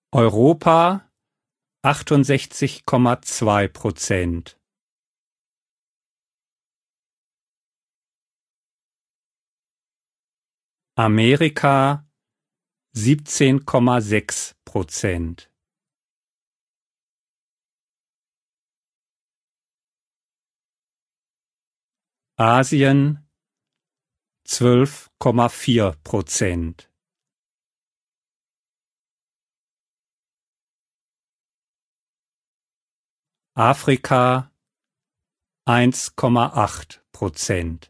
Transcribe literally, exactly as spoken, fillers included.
Europa achtundsechzig Komma zwei Prozent, Amerika siebzehn Komma sechs Prozent, Asien zwölf Komma vier Prozent, Afrika eins Komma acht Prozent.